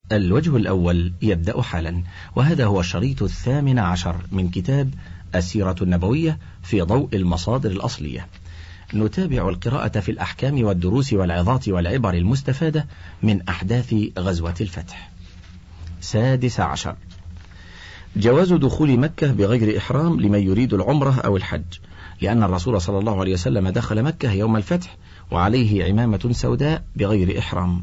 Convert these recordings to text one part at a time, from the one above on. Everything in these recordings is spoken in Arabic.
الوجه الأول يبدأ حالا، وهذا هو الشريط 18 من كتاب السيرة النبوية في ضوء المصادر الأصلية. نتابع القراءة في الأحكام والدروس والعظات والعبر المستفادة من أحداث غزوة الفتح. 16. جواز دخول مكة بغير إحرام لمن يريد العمرة أو الحج، لأن الرسول صلى الله عليه وسلم دخل مكة يوم الفتح وعليه عمامة سوداء بغير إحرام.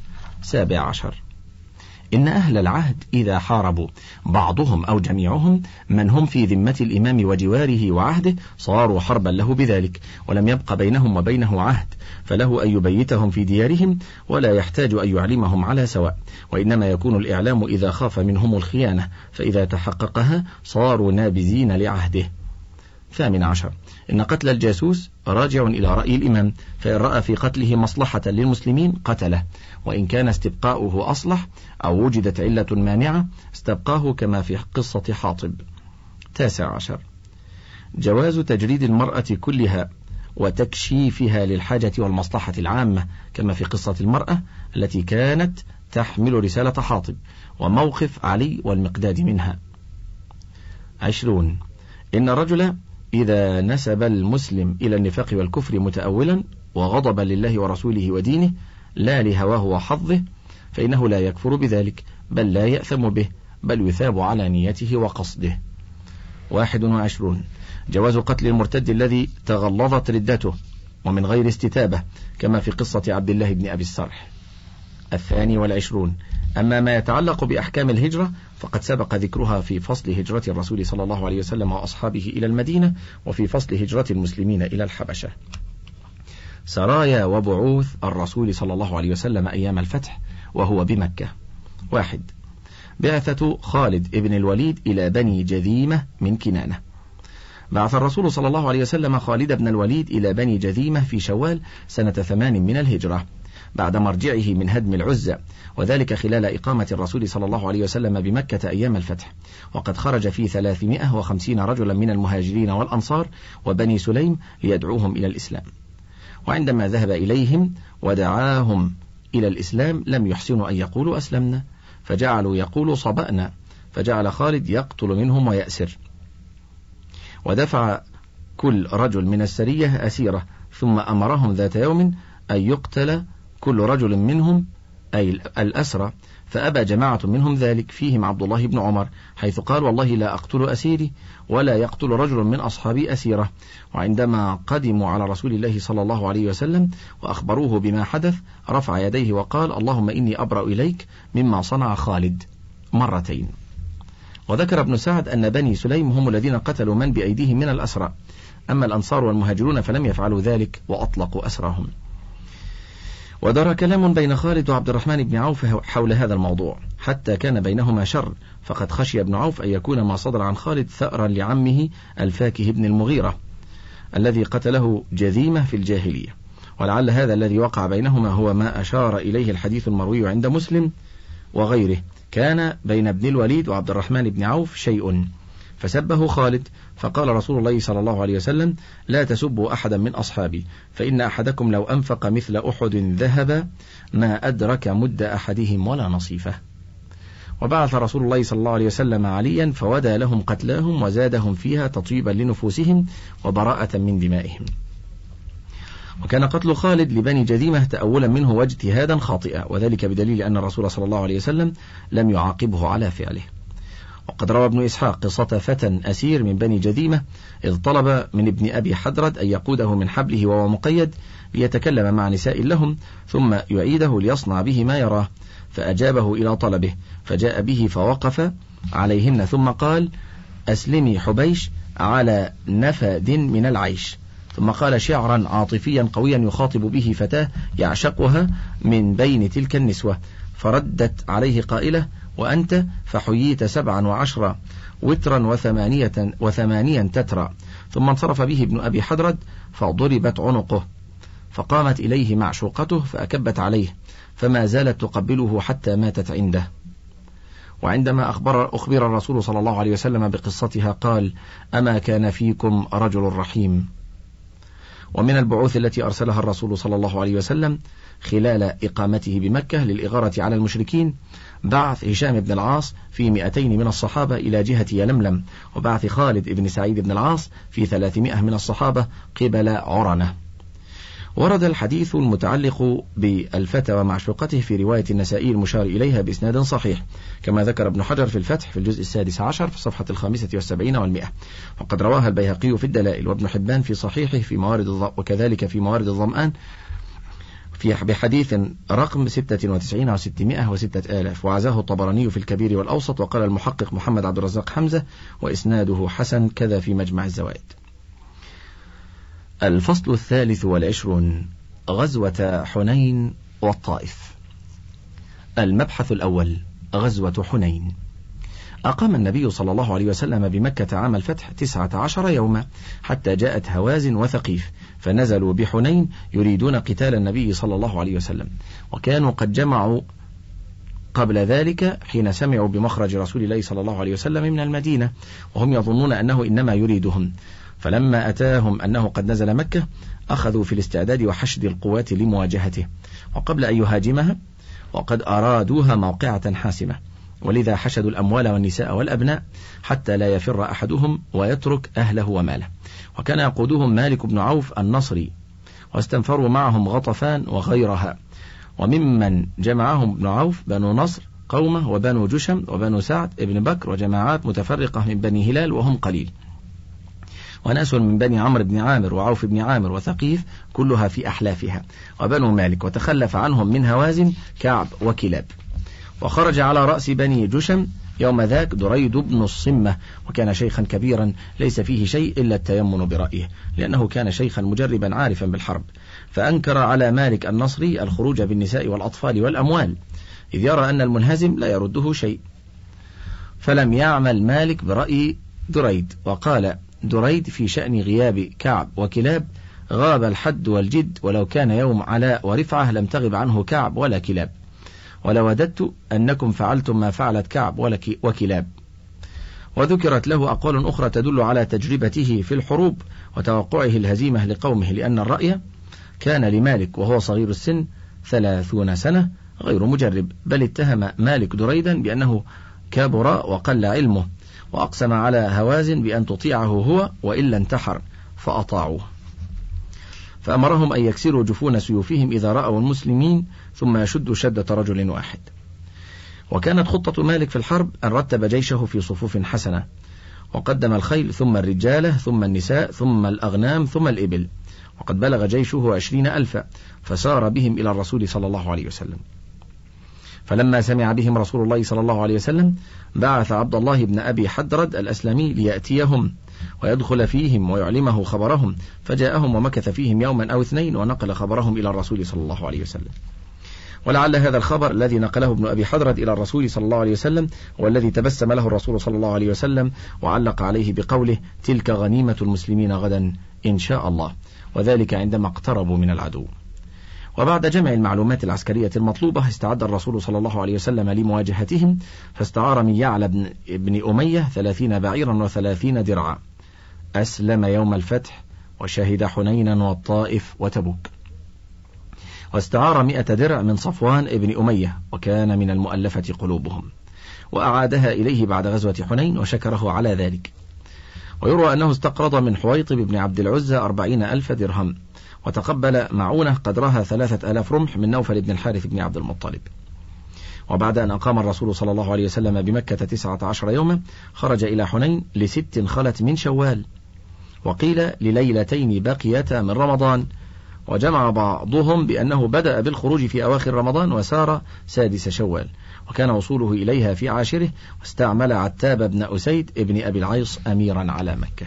17. إن أهل العهد إذا حاربوا بعضهم أو جميعهم من هم في ذمة الإمام وجواره وعهده صاروا حربا له بذلك، ولم يبق بينهم وبينه عهد، فله أن يبيتهم في ديارهم ولا يحتاج أن يعلمهم على سواء، وإنما يكون الإعلام إذا خاف منهم الخيانة، فإذا تحققها صاروا نابذين لعهده. 18. إن قتل الجاسوس راجع إلى رأي الإمام، فإن رأى في قتله مصلحة للمسلمين قتله، وإن كان استبقاؤه أصلح أو وجدت علة مانعة استبقاه كما في قصة حاطب. 19. جواز تجريد المرأة كلها وتكشيفها للحاجة والمصلحة العامة، كما في قصة المرأة التي كانت تحمل رسالة حاطب وموقف علي والمقداد منها. 20. إن الرجل إذا نسب المسلم إلى النفاق والكفر متأولا وغضبا لله ورسوله ودينه لا لهواه وحظه فإنه لا يكفر بذلك، بل لا يأثم به، بل يثاب على نيته وقصده. 21. جواز قتل المرتد الذي تغلظت ردته ومن غير استتابة، كما في قصة عبد الله بن أبي الصرح. 22. أما ما يتعلق بأحكام الهجرة فقد سبق ذكرها في فصل هجرة الرسول صلى الله عليه وسلم وأصحابه إلى المدينة، وفي فصل هجرة المسلمين إلى الحبشة. سرايا وبعوث الرسول صلى الله عليه وسلم أيام الفتح وهو بمكة. 1. بعثة خالد ابن الوليد إلى بني جذيمة من كنانة. بعث الرسول صلى الله عليه وسلم خالد بن الوليد إلى بني جذيمة في شوال سنة 8 من الهجرة، بعد مرجعه من هدم العزة، وذلك خلال إقامة الرسول صلى الله عليه وسلم بمكة أيام الفتح، وقد خرج فيه 350 رجلا من المهاجرين والأنصار وبني سليم ليدعوهم إلى الإسلام، وعندما ذهب إليهم ودعاهم إلى الإسلام لم يحسنوا أن يقولوا أسلمنا، فجعلوا يقولوا صبأنا، فجعل خالد يقتل منهم ويأسر، ودفع كل رجل من السرية أسيرة، ثم أمرهم ذات يوم أن يقتل كل رجل منهم أي الأسرى، فأبى جماعة منهم ذلك، فيهم عبد الله بن عمر، حيث قال والله لا أقتل أسيري ولا يقتل رجل من أصحابي أسيرة. وعندما قدموا على رسول الله صلى الله عليه وسلم وأخبروه بما حدث رفع يديه وقال اللهم إني أبرأ إليك مما صنع خالد مرتين. وذكر ابن سعد أن بني سليم هم الذين قتلوا من بأيديهم من الأسرى، أما الأنصار والمهاجرون فلم يفعلوا ذلك وأطلقوا أسراهم. ودار كلام بين خالد وعبد الرحمن بن عوف حول هذا الموضوع حتى كان بينهما شر، فقد خشي ابن عوف أن يكون ما صدر عن خالد ثأرا لعمه الفاكه بن المغيرة الذي قتله جذيمة في الجاهلية، ولعل هذا الذي وقع بينهما هو ما أشار إليه الحديث المروي عند مسلم وغيره، كان بين ابن الوليد وعبد الرحمن بن عوف شيء فسبه خالد، فقال رسول الله صلى الله عليه وسلم لا تسبوا أحدا من أصحابي، فإن أحدكم لو أنفق مثل أحد ذهب ما أدرك مد أحدهم ولا نصيفه. وبعث رسول الله صلى الله عليه وسلم عليا فودى لهم قتلاهم وزادهم فيها تطيبا لنفوسهم وبراءة من دمائهم. وكان قتل خالد لبني جذيمة تأولا منه واجتهادا خاطئا، وذلك بدليل أن الرسول صلى الله عليه وسلم لم يعاقبه على فعله. وقد روى ابن إسحاق قصة فتى أسير من بني جذيمة إذ طلب من ابن أبي حدرد أن يقوده من حبله وهو مقيد ليتكلم مع نساء لهم ثم يعيده ليصنع به ما يراه، فأجابه إلى طلبه، فجاء به فوقف عليهن ثم قال أسلمي حبيش على نفد من العيش، ثم قال شعرا عاطفيا قويا يخاطب به فتاة يعشقها من بين تلك النسوة، فردت عليه قائلة وأنت فحييت 17 وترا وثمانيا تترا، ثم انصرف به ابن أبي حدرد فضربت عنقه، فقامت إليه معشوقته فأكبت عليه فما زالت تقبله حتى ماتت عنده. وعندما أخبر الرسول صلى الله عليه وسلم بقصتها قال أما كان فيكم رجل رحيم. ومن البعوث التي أرسلها الرسول صلى الله عليه وسلم خلال إقامته بمكة للإغارة على المشركين بعث هشام بن العاص في 200 من الصحابة إلى جهة يلملم، وبعث خالد بن سعيد بن العاص في 300 من الصحابة قبل عرنة. ورد الحديث المتعلق بالفتى ومعشوقته في رواية النسائي المشار إليها بإسناد صحيح، كما ذكر ابن حجر في الفتح في الجزء 16 في الصفحة 75 و100، وقد رواها البيهقي في الدلائل، وابن حبان في صحيحه في وكذلك في موارد الظمآن بحديث رقم 96 و600 و6000، وعزاه الطبراني في الكبير والأوسط، وقال المحقق محمد عبد الرزاق حمزة وإسناده حسن، كذا في مجمع الزوائد. الفصل 23 غزوة حنين والطائف. المبحث الأول غزوة حنين. أقام النبي صلى الله عليه وسلم بمكة عام الفتح 19 يوما حتى جاءت هوازن وثقيف، فنزلوا بحنين يريدون قتال النبي صلى الله عليه وسلم، وكانوا قد جمعوا قبل ذلك حين سمعوا بمخرج رسول الله صلى الله عليه وسلم من المدينة، وهم يظنون أنه إنما يريدهم، فلما أتاهم أنه قد نزل مكة أخذوا في الاستعداد وحشد القوات لمواجهته، وقبل أن يهاجمها وقد أرادوها موقعة حاسمة، ولذا حشدوا الأموال والنساء والأبناء حتى لا يفر أحدهم ويترك أهله وماله. وكان يقودهم مالك بن عوف النصري، واستنفروا معهم غطفان وغيرها، وممن جمعهم ابن عوف بنو نصر قومه، وبنو جشم، وبنو سعد ابن بكر، وجماعات متفرقة من بني هلال وهم قليل، وناس من بني عمرو بن عامر وعوف بن عامر وثقيف كلها في أحلافها، وبنو مالك، وتخلف عنهم من هوازن كعب وكلاب. وخرج على رأس بني جشم يوم ذاك دريد بن الصمة، وكان شيخا كبيرا ليس فيه شيء إلا التيمن برأيه، لأنه كان شيخا مجربا عارفا بالحرب، فأنكر على مالك النصري الخروج بالنساء والأطفال والأموال، إذ يرى أن المنهزم لا يرده شيء، فلم يعمل مالك برأي دريد، وقال دريد في شأن غياب كعب وكلاب: غاب الحد والجد، ولو كان يوم علاء ورفعة لم تغب عنه كعب ولا كلاب، ولوددت أنكم فعلتم ما فعلت كعب وكلاب. وذكرت له أقوال أخرى تدل على تجربته في الحروب وتوقعه الهزيمة لقومه، لأن الرأي كان لمالك وهو صغير السن 30 سنة غير مجرب، بل اتهم مالك دريدا بأنه كبر وقل علمه، وأقسم على هوازن بأن تطيعه هو وإلا انتحر، فأطاعوه، فأمرهم أن يكسروا جفون سيوفهم إذا رأوا المسلمين ثم يشدوا شدة رجل واحد. وكانت خطة مالك في الحرب أن رتب جيشه في صفوف حسنة، وقدم الخيل ثم الرجالة ثم النساء ثم الأغنام ثم الإبل، وقد بلغ جيشه 20,000، فسار بهم إلى الرسول صلى الله عليه وسلم. فلما سمع بهم رسول الله صلى الله عليه وسلم بعث عبد الله بن أبي حدرد الأسلمي ليأتيهم ويدخل فيهم ويعلمه خبرهم، فجاءهم ومكث فيهم يوما أو 2 ونقل خبرهم إلى الرسول صلى الله عليه وسلم. ولعل هذا الخبر الذي نقله ابن أبي حدرد إلى الرسول صلى الله عليه وسلم والذي تبسم له الرسول صلى الله عليه وسلم وعلق عليه بقوله: تلك غنيمة المسلمين غدا إن شاء الله، وذلك عندما اقتربوا من العدو. وبعد جمع المعلومات العسكرية المطلوبة استعد الرسول صلى الله عليه وسلم لمواجهتهم، فاستعار من يعلى بن أمية 30 بعيرا و30 درعا. أسلم يوم الفتح وشهد حنينا والطائف وتبوك. واستعار 100 درع من صفوان ابن أمية، وكان من المؤلفة قلوبهم، وأعادها إليه بعد غزوة حنين وشكره على ذلك. ويروى أنه استقرض من حويطب بن عبد العزى 40,000 درهم، وتقبل معونة قدرها 3000 رمح من نوفل بن الحارث بن عبد المطلب. وبعد أن أقام الرسول صلى الله عليه وسلم بمكة 19 يوما خرج إلى حنين ل6 خلت من شوال، وقيل لليلتين بقيتا من رمضان، وجمع بعضهم بأنه بدأ بالخروج في أواخر رمضان وسار 6 شوال، وكان وصوله إليها في 10، واستعمل عتاب بن أسيد ابن أبي العيص أميرا على مكة.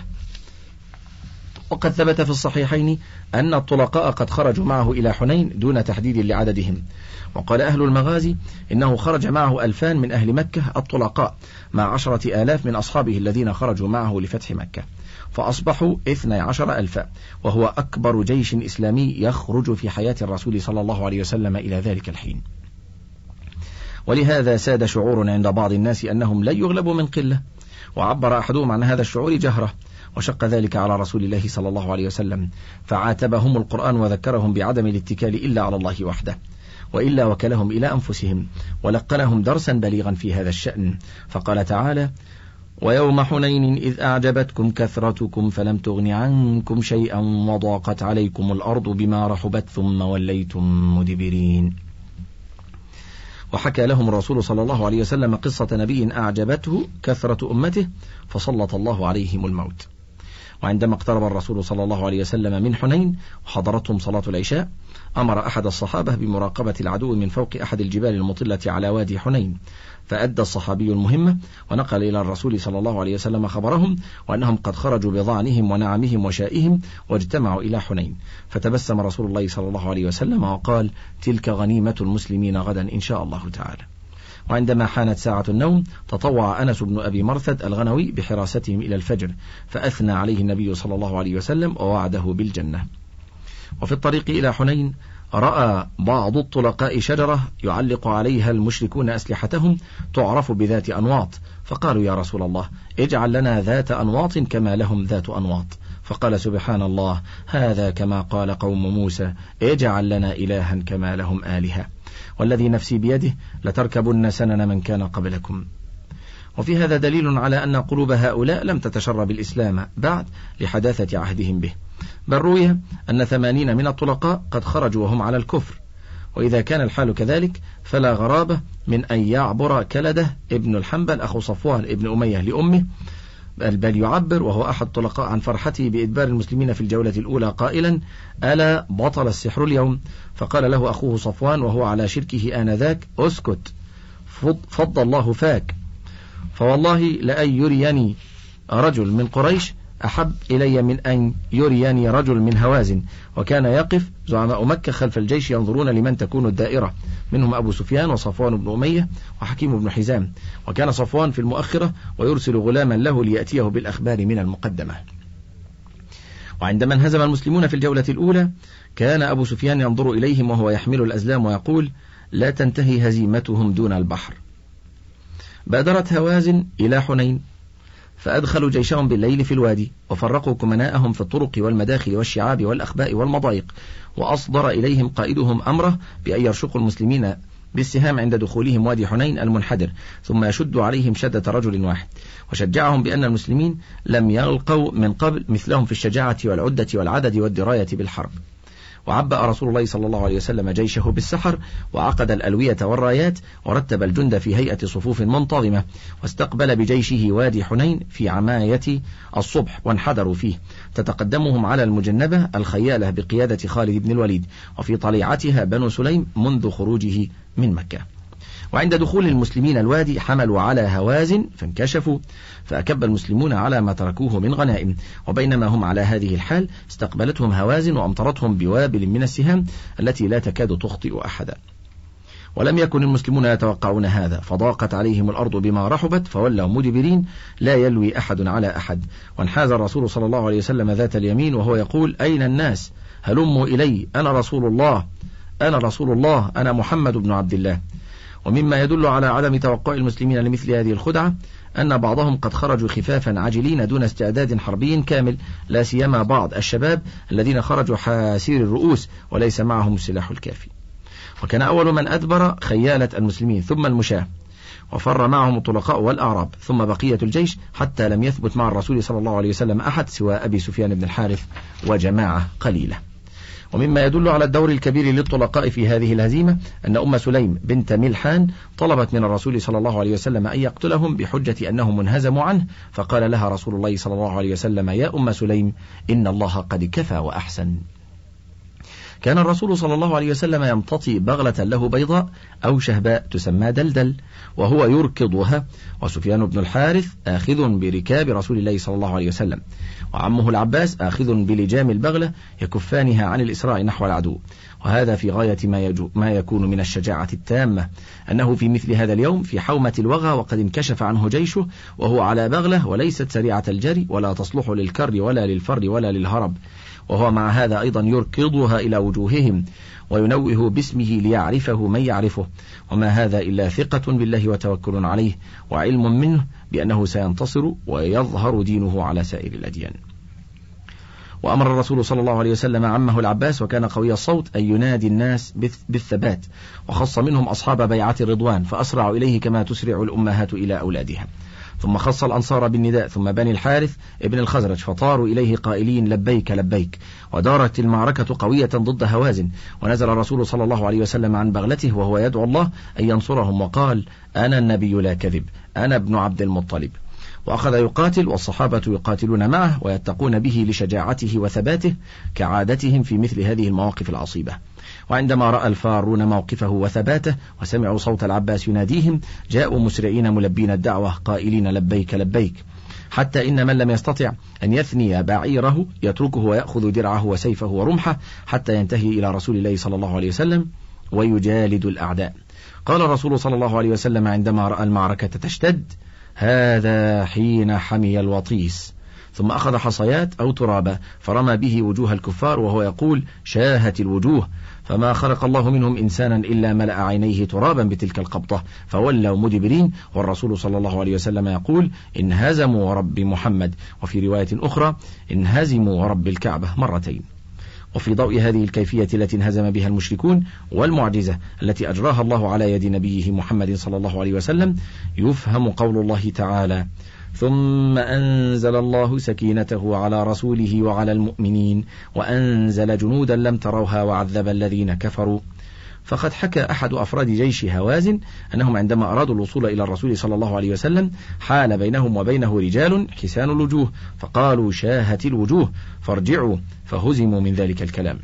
وقد ثبت في الصحيحين أن الطلقاء قد خرجوا معه إلى حنين دون تحديد لعددهم، وقال أهل المغازي إنه خرج معه 2000 من أهل مكة الطلقاء مع 10,000 من أصحابه الذين خرجوا معه لفتح مكة، فأصبحوا 12,000، وهو أكبر جيش إسلامي يخرج في حياة الرسول صلى الله عليه وسلم إلى ذلك الحين. ولهذا ساد شعور عند بعض الناس أنهم لن يغلبوا من قلة، وعبر أحدهم عن هذا الشعور جهرة، وشق ذلك على رسول الله صلى الله عليه وسلم، فعاتبهم القرآن وذكرهم بعدم الاتكال إلا على الله وحده، وإلا وكلهم إلى أنفسهم ولقنهم درسا بليغا في هذا الشأن. فقال تعالى: ويوم حنين إذ أعجبتكم كثرتكم فلم تغن عنكم شيئا وضاقت عليكم الأرض بما رحبت ثم وليتم مدبرين. وحكى لهم الرسول صلى الله عليه وسلم قصة نبي أعجبته كثرة أمته فسلط الله عليهم الموت. وعندما اقترب الرسول صلى الله عليه وسلم من حنين وحضرتهم صلاة العشاء أمر أحد الصحابة بمراقبة العدو من فوق أحد الجبال المطلة على وادي حنين، فأدى الصحابي المهمة ونقل إلى الرسول صلى الله عليه وسلم خبرهم وأنهم قد خرجوا بضعنهم ونعمهم وشائهم واجتمعوا إلى حنين. فتبسم رسول الله صلى الله عليه وسلم وقال: تلك غنيمة المسلمين غدا إن شاء الله تعالى. وعندما حانت ساعة النوم تطوع أنس بن أبي مرثد الغنوي بحراستهم إلى الفجر، فأثنى عليه النبي صلى الله عليه وسلم ووعده بالجنة. وفي الطريق إلى حنين رأى بعض الطلقاء شجرة يعلق عليها المشركون أسلحتهم تعرف بذات أنواط، فقالوا: يا رسول الله اجعل لنا ذات أنواط كما لهم ذات أنواط. فقال: سبحان الله، هذا كما قال قوم موسى: اجعل لنا إلها كما لهم آلهة، والذي نفسي بيده لتركبن سنن من كان قبلكم. وفي هذا دليل على أن قلوب هؤلاء لم تتشرب الإسلام بعد لحداثة عهدهم به، بل روي أن 80 من الطلقاء قد خرجوا وهم على الكفر. وإذا كان الحال كذلك فلا غرابة من أن يعبر كلدة ابن الحنبل أخو صفوان ابن أمية لأمه، بل يعبر وهو أحد الطلقاء عن فرحته بإدبار المسلمين في الجولة الأولى قائلا: ألا بطل السحر اليوم؟ فقال له أخوه صفوان وهو على شركه آنذاك: أسكت، فض الله فاك، فوالله لأن يريني رجل من قريش أحب إلي من أن يريني رجل من هوازن. وكان يقف زعماء مكة خلف الجيش ينظرون لمن تكون الدائرة، منهم أبو سفيان وصفوان بن أمية وحكيم بن حزام، وكان صفوان في المؤخرة ويرسل غلاما له ليأتيه بالأخبار من المقدمة. وعندما انهزم المسلمون في الجولة الأولى كان أبو سفيان ينظر إليهم وهو يحمل الأزلام ويقول: لا تنتهي هزيمتهم دون البحر. بادرت هوازن إلى حنين فأدخلوا جيشهم بالليل في الوادي، وفرقوا كمناءهم في الطرق والمداخل والشعاب والأخباء والمضايق، وأصدر إليهم قائدهم أمره بأن يرشقوا المسلمين بالسهام عند دخولهم وادي حنين المنحدر، ثم يشد عليهم شدة رجل واحد. وشجعهم بأن المسلمين لم يلقوا من قبل مثلهم في الشجاعة والعدة والعدد والدراية بالحرب. وعبأ رسول الله صلى الله عليه وسلم جيشه بالسحر، وعقد الألوية والرايات، ورتب الجند في هيئة صفوف منتظمة، واستقبل بجيشه وادي حنين في عماية الصبح وانحدروا فيه، تتقدمهم على المجنبة الخيالة بقيادة خالد بن الوليد، وفي طليعتها بنو سليم منذ خروجه من مكة. وعند دخول المسلمين الوادي حملوا على هوازن فانكشفوا، فأكب المسلمون على ما تركوه من غنائم. وبينما هم على هذه الحال استقبلتهم هوازن وأمطرتهم بوابل من السهام التي لا تكاد تخطئ أحدا. ولم يكن المسلمون يتوقعون هذا، فضاقت عليهم الأرض بما رحبت فولوا مدبرين لا يلوي أحد على أحد. وانحاز الرسول صلى الله عليه وسلم ذات اليمين وهو يقول: أين الناس؟ هلموا إلي، أنا رسول الله، أنا رسول الله، أنا محمد بن عبد الله. ومما يدل على عدم توقع المسلمين لمثل هذه الخدعة أن بعضهم قد خرجوا خفافا عاجلين دون استعداد حربي كامل، لا سيما بعض الشباب الذين خرجوا حاسير الرؤوس وليس معهم السلاح الكافي. وكان أول من أدبر خيالة المسلمين ثم المشاة، وفر معهم الطلقاء والأعراب، ثم بقية الجيش، حتى لم يثبت مع الرسول صلى الله عليه وسلم أحد سوى أبي سفيان بن الحارث وجماعة قليلة. ومما يدل على الدور الكبير للطلقاء في هذه الهزيمة أن أم سليم بنت ملحان طلبت من الرسول صلى الله عليه وسلم أن يقتلهم بحجة أنهم انهزموا عنه، فقال لها رسول الله صلى الله عليه وسلم: يا أم سليم إن الله قد كفى وأحسن. كان الرسول صلى الله عليه وسلم يمتطي بغلة له بيضاء أو شهباء تسمى دلدل وهو يركضها، وسفيان بن الحارث آخذ بركاب رسول الله صلى الله عليه وسلم، وعمه العباس آخذ بلجام البغلة يكفانها عن الإسراء نحو العدو. وهذا في غاية ما يكون من الشجاعة التامة، أنه في مثل هذا اليوم في حومة الوغى وقد انكشف عنه جيشه وهو على بغلة وليست سريعة الجري ولا تصلح للكر ولا للفر ولا للهرب، وهو مع هذا أيضا يركضها إلى وجوههم وينوه باسمه ليعرفه من يعرفه، وما هذا إلا ثقة بالله وتوكل عليه وعلم منه بأنه سينتصر ويظهر دينه على سائر الأديان. وأمر الرسول صلى الله عليه وسلم عمه العباس وكان قوي الصوت أن ينادي الناس بالثبات، وخص منهم أصحاب بيعة الرضوان فأسرعوا إليه كما تسرع الأمهات إلى أولادها. ثم خص الأنصار بالنداء، ثم بني الحارث ابن الخزرج فطاروا إليه قائلين لبيك لبيك. ودارت المعركة قوية ضد هوازن، ونزل الرسول صلى الله عليه وسلم عن بغلته وهو يدعو الله أن ينصرهم، وقال أنا النبي لا كذب، أنا ابن عبد المطلب. وأخذ يقاتل والصحابة يقاتلون معه ويتقون به لشجاعته وثباته كعادتهم في مثل هذه المواقف العصيبة. وعندما رأى الفارون موقفه وثباته وسمعوا صوت العباس يناديهم جاءوا مسرعين ملبين الدعوة قائلين لبيك لبيك، حتى إن من لم يستطع أن يثني بعيره يتركه ويأخذ درعه وسيفه ورمحه حتى ينتهي إلى رسول الله صلى الله عليه وسلم ويجالد الأعداء. قال الرسول صلى الله عليه وسلم عندما رأى المعركة تشتد هذا حين حمي الوطيس، ثم أخذ حصيات أو ترابا فرمى به وجوه الكفار وهو يقول شاهت الوجوه، فما خلق الله منهم إنسانا إلا ملأ عينيه ترابا بتلك القبضة فولوا مدبرين. والرسول صلى الله عليه وسلم يقول انهزموا ورب محمد، وفي رواية أخرى انهزموا ورب الكعبة مرتين. وفي ضوء هذه الكيفية التي انهزم بها المشركون والمعجزة التي أجراها الله على يد نبيه محمد صلى الله عليه وسلم يفهم قول الله تعالى ثم أنزل الله سكينته على رسوله وعلى المؤمنين وأنزل جنودا لم تروها وعذب الذين كفروا. فقد حكى أحد أفراد جيش هوازن أنهم عندما أرادوا الوصول إلى الرسول صلى الله عليه وسلم حال بينهم وبينه رجال حسان الوجوه فقالوا شاهت الوجوه فارجعوا، فهزموا من ذلك الكلام.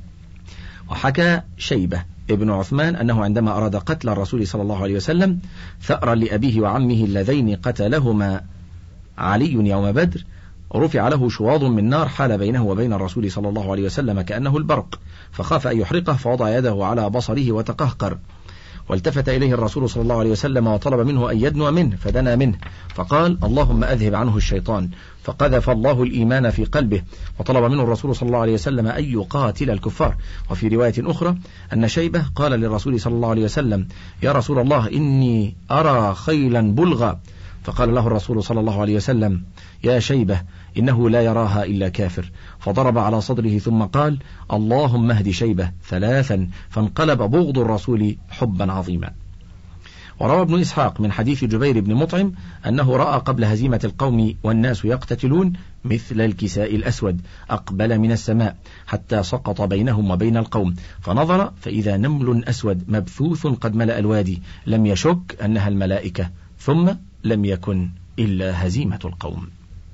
وحكى شيبة ابن عثمان أنه عندما أراد قتل الرسول صلى الله عليه وسلم ثأرا لأبيه وعمه اللذين قتلهما علي يوم بدر رفع له شواظ من نار حال بينه وبين الرسول صلى الله عليه وسلم كأنه البرق، فخاف أن يحرقه فوضع يده على بصره وتقهقر، والتفت إليه الرسول صلى الله عليه وسلم وطلب منه أن يدنو منه فدنا منه فقال اللهم أذهب عنه الشيطان، فقذف الله الإيمان في قلبه، وطلب منه الرسول صلى الله عليه وسلم أن يقاتل الكفار. وفي رواية أخرى أن شيبة قال للرسول صلى الله عليه وسلم يا رسول الله إني أرى خيلا بلغا، فقال له الرسول صلى الله عليه وسلم يا شيبة إنه لا يراها إلا كافر، فضرب على صدره ثم قال اللهم اهد شيبة ثلاثا، فانقلب بغض الرسول حبا عظيما. وروى ابن إسحاق من حديث جبير بن مطعم أنه رأى قبل هزيمة القوم والناس يقتتلون مثل الكساء الأسود أقبل من السماء حتى سقط بينهم وبين القوم، فنظر فإذا نمل أسود مبثوث قد ملأ الوادي، لم يشك أنها الملائكة، ثم لم يكن إلا هزيمة القوم.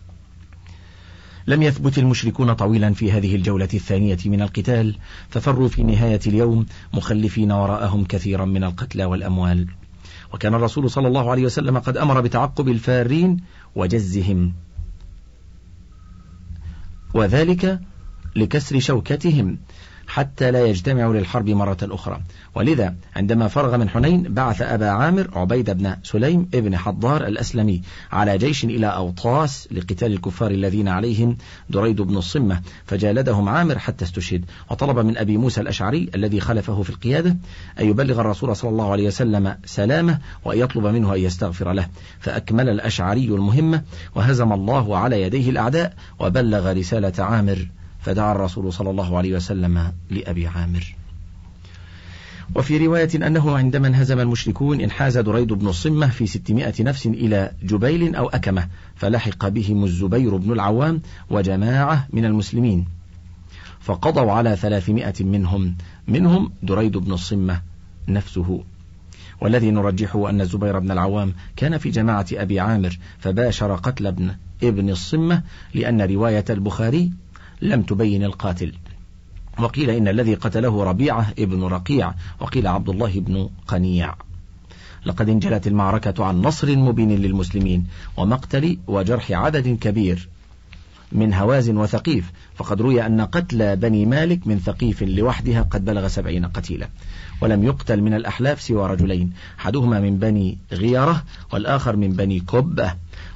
لم يثبت المشركون طويلا في هذه الجولة الثانية من القتال، ففروا في نهاية اليوم مخلفين وراءهم كثيرا من القتلى والأموال. وكان الرسول صلى الله عليه وسلم قد أمر بتعقب الفارين وجزهم، وذلك لكسر شوكتهم حتى لا يجتمعوا للحرب مرة أخرى. ولذا عندما فرغ من حنين بعث أبا عامر عبيد بن سليم ابن حضار الأسلمي على جيش إلى أوطاس لقتال الكفار الذين عليهم دريد بن الصمة، فجالدهم عامر حتى استشهد. وطلب من أبي موسى الأشعري الذي خلفه في القيادة أن يبلغ الرسول صلى الله عليه وسلم سلامه وأن يطلب منه أن يستغفر له، فأكمل الأشعري المهمة وهزم الله على يديه الأعداء وبلغ رسالة عامر، فدعا الرسول صلى الله عليه وسلم لأبي عامر. وفي رواية أنه عندما انهزم المشركون انحاز دريد بن الصمة في 600 نفس إلى جبيل أو أكمة، فلحق بهم الزبير بن العوام وجماعة من المسلمين، فقضوا على 300 منهم دريد بن الصمة نفسه. والذي نرجحه أن الزبير بن العوام كان في جماعة أبي عامر فباشر قتل ابن الصمة، لأن رواية البخاري لم تبين القاتل، وقيل إن الذي قتله ربيعة ابن رقيع، وقيل عبد الله بن قنيع. لقد انجلت المعركة عن نصر مبين للمسلمين ومقتل وجرح عدد كبير من هوازن وثقيف، فقد روي أن قتل بني مالك من ثقيف لوحدها قد بلغ 70 قتيلا، ولم يقتل من الأحلاف سوى رجلين، أحدهما من بني غيرة والآخر من بني كبة.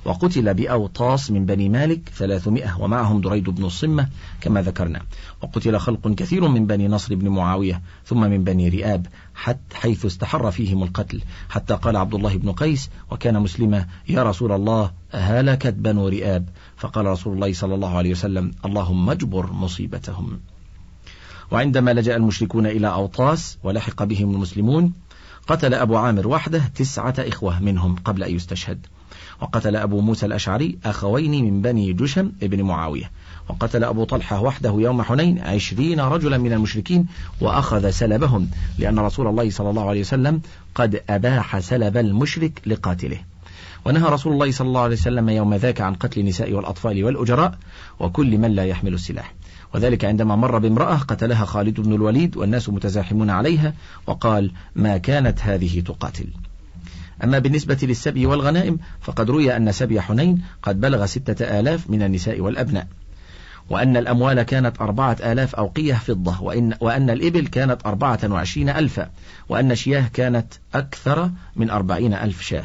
وقتل بأوطاس من بني مالك 300 ومعهم دريد بن الصمة كما ذكرنا. وقتل خلق كثير من بني نصر بن معاوية ثم من بني رئاب حيث استحر فيهم القتل، حتى قال عبد الله بن قيس وكان مسلما: يا رسول الله هلكت بنو رئاب، فقال رسول الله صلى الله عليه وسلم: اللهم اجبر مصيبتهم. وعندما لجأ المشركون إلى أوطاس ولحق بهم المسلمون قتل أبو عامر وحده 9 إخوة منهم قبل أن يستشهد. وقتل أبو موسى الأشعري أخوين من بني جشم ابن معاوية. وقتل أبو طلحة وحده يوم حنين 20 رجلا من المشركين وأخذ سلبهم، لأن رسول الله صلى الله عليه وسلم قد أباح سلب المشرك لقاتله. ونهى رسول الله صلى الله عليه وسلم يوم ذاك عن قتل النساء والأطفال والأجراء وكل من لا يحمل السلاح، وذلك عندما مر بامرأة قتلها خالد بن الوليد والناس متزاحمون عليها، وقال: ما كانت هذه تقاتل. أما بالنسبة للسبي والغنائم فقد روي أن سبي حنين قد بلغ 6000 من النساء والأبناء، وأن الأموال كانت 4000 أوقية فضة، وأن الإبل كانت 24,000، وأن الشياه كانت أكثر من 40,000 شاه.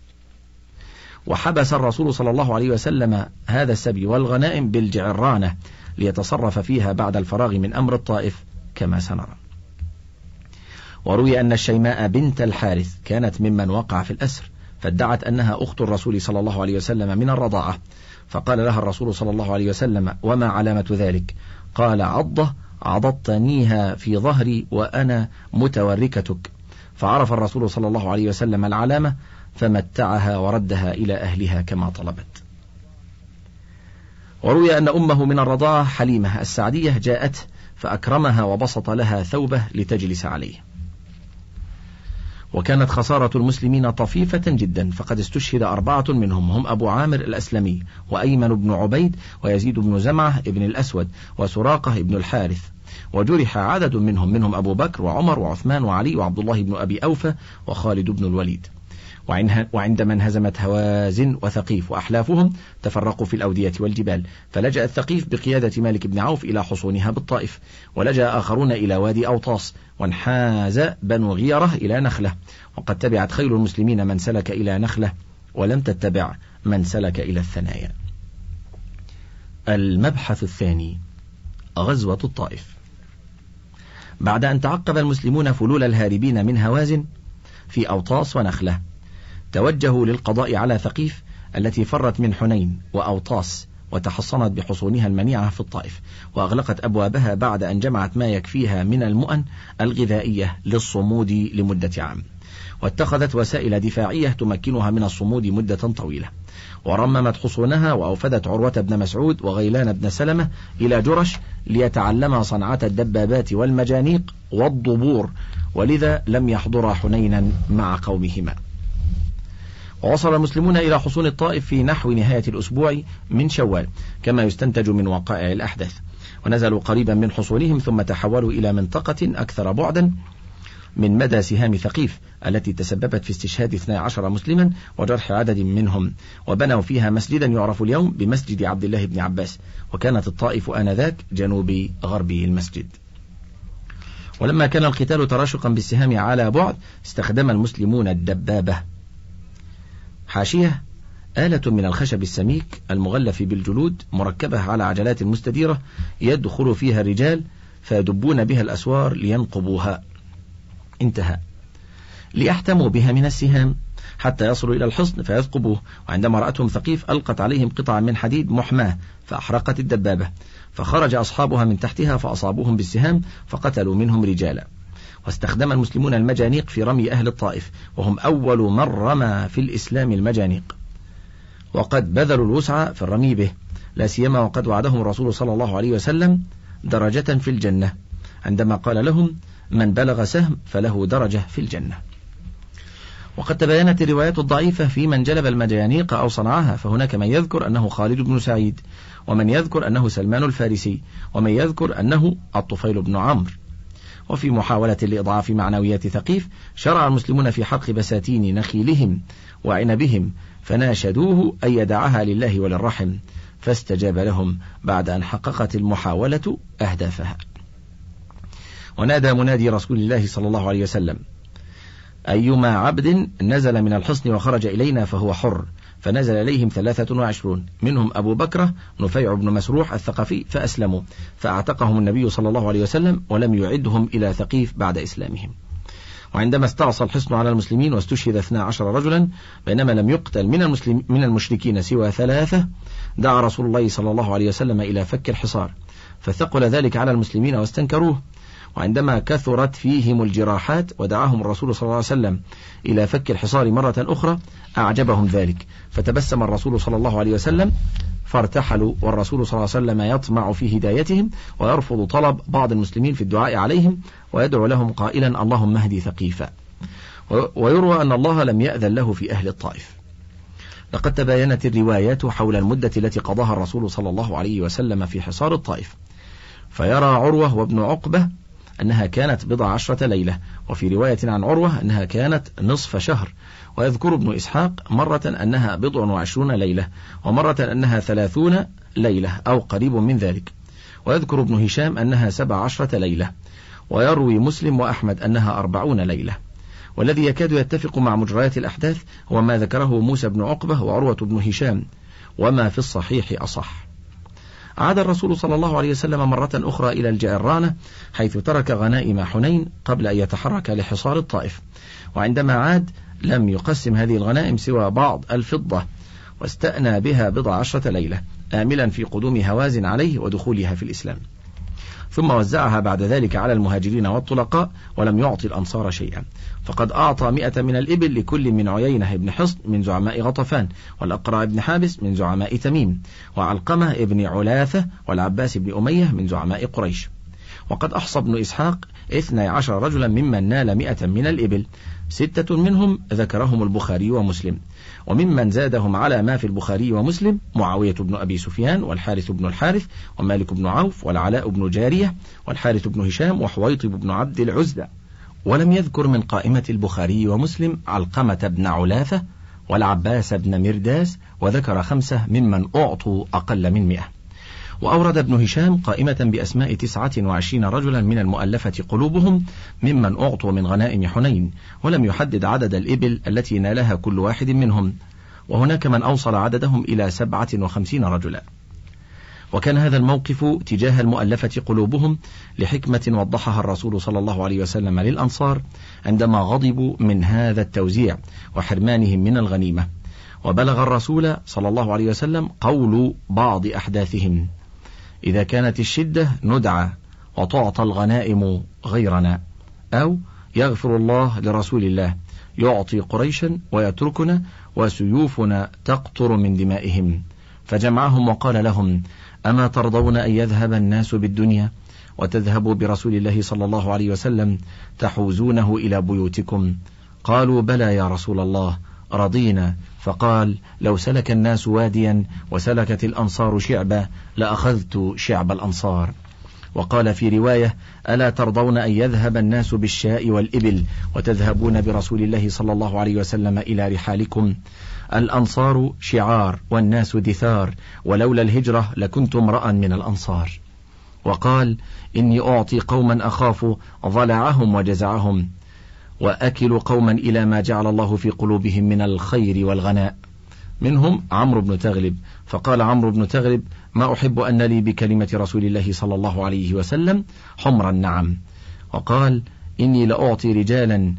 وحبس الرسول صلى الله عليه وسلم هذا السبي والغنائم بالجعرانة ليتصرف فيها بعد الفراغ من أمر الطائف كما سنرى. وروي أن الشيماء بنت الحارث كانت ممن وقع في الأسر، فادعت أنها أخت الرسول صلى الله عليه وسلم من الرضاعة، فقال لها الرسول صلى الله عليه وسلم: وما علامة ذلك؟ قال: عضضتنيها في ظهري وأنا متوركتك. فعرف الرسول صلى الله عليه وسلم العلامة فمتعها وردها إلى أهلها كما طلبت. وروي أن أمه من الرضاعة حليمة السعدية جاءته فأكرمها وبسط لها ثوبه لتجلس عليه. وكانت خسارة المسلمين طفيفة جدا، فقد استشهد 4 منهم، هم أبو عامر الأسلمي وأيمن بن عبيد ويزيد بن زمعة ابن الأسود وسراقة ابن الحارث. وجرح عدد منهم أبو بكر وعمر وعثمان وعلي وعبد الله بن أبي أوفى وخالد بن الوليد. وعندما انهزمت هوازن وثقيف وأحلافهم تفرقوا في الأودية والجبال، فلجأ الثقيف بقيادة مالك بن عوف إلى حصونها بالطائف، ولجأ آخرون إلى وادي أوطاس، وانحاز بنو غيرة إلى نخلة. وقد تبعت خيل المسلمين من سلك إلى نخلة ولم تتبع من سلك إلى الثنايا. المبحث الثاني: غزوة الطائف. بعد أن تعقب المسلمون فلول الهاربين من هوازن في أوطاس ونخلة، توجهوا للقضاء على ثقيف التي فرت من حنين وأوطاس وتحصنت بحصونها المنيعة في الطائف، وأغلقت أبوابها بعد أن جمعت ما يكفيها من المؤن الغذائية للصمود لمدة عام، واتخذت وسائل دفاعية تمكنها من الصمود مدة طويلة. ورممت حصونها وأوفدت عروة بن مسعود وغيلان بن سلمة إلى جرش ليتعلما صنعة الدبابات والمجانيق والضبور، ولذا لم يحضرا حنينا مع قومهما. ووصل المسلمون إلى حصون الطائف في نحو نهاية الأسبوع من شوال كما يستنتج من وقائع الأحداث، ونزلوا قريبا من حصونهم ثم تحولوا إلى منطقة أكثر بعدا من مدى سهام ثقيف التي تسببت في استشهاد 12 مسلما وجرح عدد منهم، وبنوا فيها مسجدا يعرف اليوم بمسجد عبد الله بن عباس، وكانت الطائف آنذاك جنوب غربي المسجد. ولما كان القتال تراشقا بالسهام على بعد استخدم المسلمون الدبابة، حاشية آلة من الخشب السميك المغلف بالجلود مركبة على عجلات مستديرة يدخل فيها الرجال فيدبون بها الأسوار لينقبوها، انتهى، ليحتموا بها من السهام حتى يصلوا إلى الحصن فيثقبوه. وعندما رأتهم ثقيف ألقت عليهم قطعا من حديد محماة فأحرقت الدبابة، فخرج أصحابها من تحتها فأصابوهم بالسهام فقتلوا منهم رجالا. واستخدم المسلمون المجانيق في رمي أهل الطائف، وهم أول من رمى في الإسلام المجانيق، وقد بذلوا الوسع في الرمي به، لا سيما وقد وعدهم الرسول صلى الله عليه وسلم درجة في الجنة عندما قال لهم: من بلغ سهم فله درجة في الجنة. وقد تبينت الروايات الضعيفة في من جلب المجانيق أو صنعها، فهناك من يذكر أنه خالد بن سعيد، ومن يذكر أنه سلمان الفارسي، ومن يذكر أنه الطفيل بن عمرو. وفي محاولة لإضعاف معنويات ثقيف شرع المسلمون في حرق بساتين نخيلهم وعنبهم، فناشدوه أن يدعها لله وللرحم، فاستجاب لهم بعد أن حققت المحاولة أهدافها. ونادى منادي رسول الله صلى الله عليه وسلم: أيما عبد نزل من الحصن وخرج إلينا فهو حر، فنزل إليهم 23 منهم أبو بكر نفيع بن مسروح الثقفي فأسلموا، فأعتقهم النبي صلى الله عليه وسلم ولم يعدهم إلى ثقيف بعد إسلامهم. وعندما استعصى الحصن على المسلمين واستشهد 12 رجلا بينما لم يقتل من المشركين سوى 3، دعا رسول الله صلى الله عليه وسلم إلى فك الحصار، فثقل ذلك على المسلمين واستنكروه. وعندما كثرت فيهم الجراحات ودعاهم الرسول صلى الله عليه وسلم إلى فك الحصار مرة أخرى أعجبهم ذلك، فتبسم الرسول صلى الله عليه وسلم فارتحلوا، والرسول صلى الله عليه وسلم يطمع في هدايتهم ويرفض طلب بعض المسلمين في الدعاء عليهم، ويدعو لهم قائلا اللهم اهدي ثقيفا. ويروى أن الله لم يأذن له في أهل الطائف. لقد تباينت الروايات حول المدة التي قضاها الرسول صلى الله عليه وسلم في حصار الطائف، فيرى عروة وابن عقبة أنها كانت 14 ليلة، وفي رواية عن عروة أنها كانت نصف شهر، ويذكر ابن إسحاق مرة أنها 20 ليلة، ومرة أنها 30 ليلة أو قريب من ذلك، ويذكر ابن هشام أنها 17 ليلة، ويروي مسلم وأحمد أنها 40 ليلة. والذي يكاد يتفق مع مجريات الأحداث هو ما ذكره موسى بن عقبة وعروة بن هشام، وما في الصحيح أصح. عاد الرسول صلى الله عليه وسلم مرة أخرى إلى الجعرانة حيث ترك غنائم حنين قبل أن يتحرك لحصار الطائف، وعندما عاد لم يقسم هذه الغنائم سوى بعض الفضة، واستأنى بها 10 ليلة آملا في قدوم هوازن عليه ودخولها في الإسلام، ثم وزعها بعد ذلك على المهاجرين والطلقاء ولم يعطي الأنصار شيئا. فقد أعطى 100 من الإبل لكل من عيينة بن حصن من زعماء غطفان، والأقرع بن حابس من زعماء تميم، وعلقمة ابن علاثة والعباس بن أمية من زعماء قريش. وقد أحصى ابن إسحاق 12 رجلا ممن نال 100 من الإبل، 6 منهم ذكرهم البخاري ومسلم، وممن زادهم على ما في البخاري ومسلم معاوية بن أبي سفيان والحارث بن الحارث ومالك بن عوف والعلاء بن جارية والحارث بن هشام وحويطب بن عبد العزة. ولم يذكر من قائمة البخاري ومسلم علقمة بن علاثة والعباس بن مرداس، وذكر 5 ممن أعطوا أقل من 100. وأورد ابن هشام قائمة بأسماء 29 رجلا من المؤلفة قلوبهم ممن أعطوا من غنائم حنين، ولم يحدد عدد الإبل التي نالها كل واحد منهم، وهناك من أوصل عددهم إلى 57 رجلا. وكان هذا الموقف تجاه المؤلفة قلوبهم لحكمة وضحها الرسول صلى الله عليه وسلم للأنصار عندما غضبوا من هذا التوزيع وحرمانهم من الغنيمة. وبلغ الرسول صلى الله عليه وسلم قول بعض أحداثهم: إذا كانت الشدة ندعى وتعطى الغنائم غيرنا، أو يغفر الله لرسول الله يعطي قريشا ويتركنا وسيوفنا تقطر من دمائهم. فجمعهم وقال لهم: أما ترضون أن يذهب الناس بالدنيا وتذهبوا برسول الله صلى الله عليه وسلم تحوزونه إلى بيوتكم؟ قالوا: بلى يا رسول الله، رضينا. فقال: لو سلك الناس واديا وسلكت الأنصار شعبا لأخذت شعب الأنصار. وقال في رواية: ألا ترضون أن يذهب الناس بالشاء والإبل وتذهبون برسول الله صلى الله عليه وسلم إلى رحالكم؟ الأنصار شعار والناس دثار، ولولا الهجرة لكنت امرأ من الأنصار. وقال: إني أعطي قوما أخاف ضلعهم وجزعهم، وأكل قوما إلى ما جعل الله في قلوبهم من الخير والغناء، منهم عمرو بن تغلب. فقال عمرو بن تغلب: ما أحب أن لي بكلمة رسول الله صلى الله عليه وسلم حمر النعم. وقال: إني لأعطي رجالا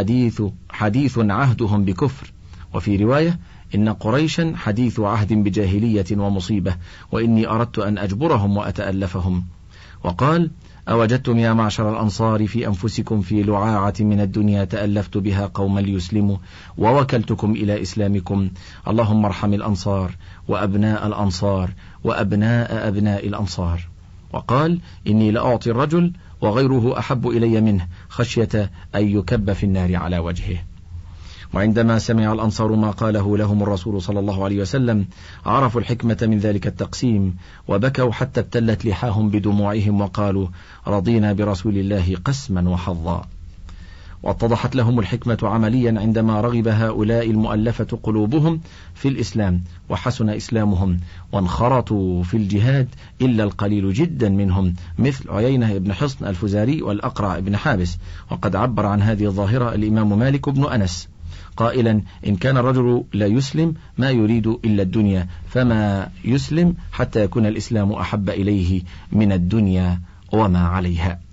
حديث عهدهم بكفر. وفي رواية: إن قريشا حديث عهد بجاهلية ومصيبة، وإني أردت أن أجبرهم وأتألفهم. وقال: أوجدتم يا معشر الأنصار في أنفسكم في لعاعة من الدنيا تألفت بها قوما ليسلموا ووكلتكم إلى إسلامكم، اللهم ارحم الأنصار وأبناء الأنصار وأبناء أبناء الأنصار. وقال: إني لأعطي الرجل وغيره أحب إلي منه خشية أن يكب في النار على وجهه. وعندما سمع الأنصار ما قاله لهم الرسول صلى الله عليه وسلم عرفوا الحكمة من ذلك التقسيم، وبكوا حتى ابتلت لحاهم بدموعهم، وقالوا: رضينا برسول الله قسما وحظا. واتضحت لهم الحكمة عمليا عندما رغب هؤلاء المؤلفة قلوبهم في الإسلام وحسن إسلامهم وانخرطوا في الجهاد إلا القليل جدا منهم، مثل عيينة بن حصن الفزاري والأقرع بن حابس. وقد عبر عن هذه الظاهرة الإمام مالك بن أنس قائلا: إن كان الرجل لا يسلم ما يريد إلا الدنيا فما يسلم حتى يكون الإسلام أحب إليه من الدنيا وما عليها.